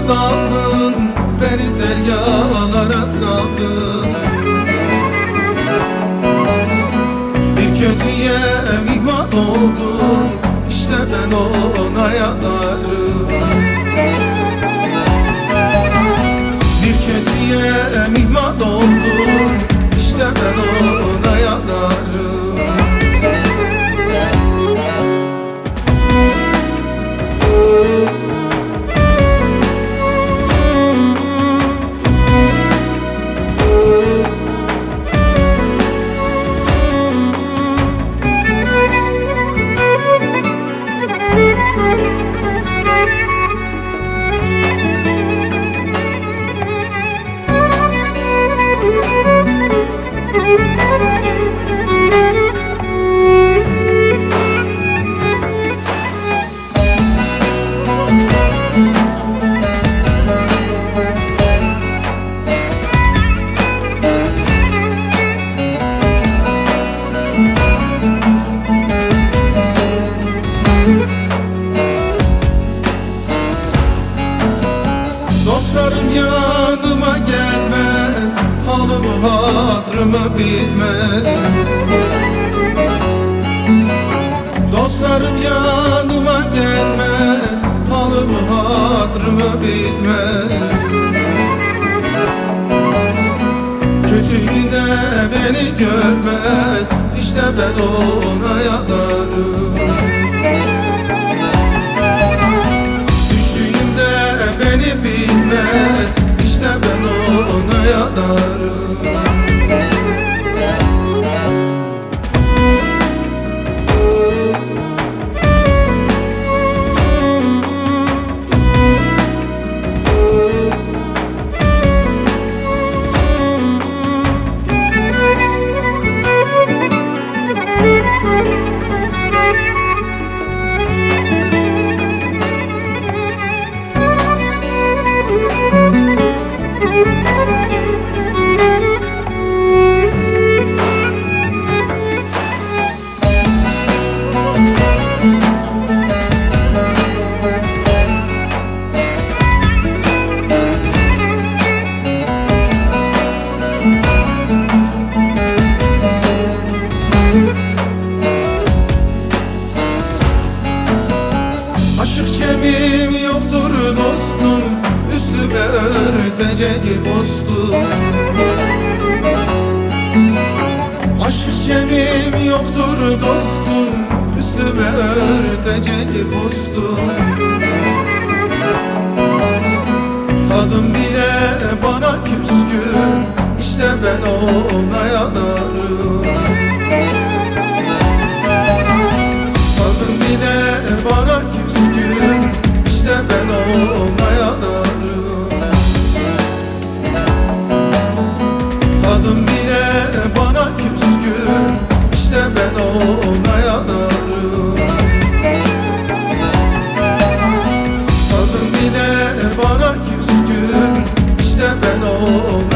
daldın, beni deryalara saldın. Bir kötüye mihman oldun, işte ben ona yadarım. Bir kötüye mihman oldun, işte ben ona yadarım. Dostlarım yanıma gelmez, halımı hatırımı bilmez. Dostlarım yanıma gelmez, halımı hatırımı bilmez. Kötülüğünde beni görmez, işte ben ona yadarım. Düştüğümde beni bilmez, işte ben ona yadarım. Aşık cemim yoktur dostum, üstüme örtecek postum. Aşık cemim yoktur dostum, üstüme örtecek postum. Sazım bile bana küskün, işte ben ona yanarım. Sazım bile bana küskün, işte ben ona yanarım. Sazım bile bana küskün, işte ben ona yanarım. Sazım bile bana küskün, işte ben ona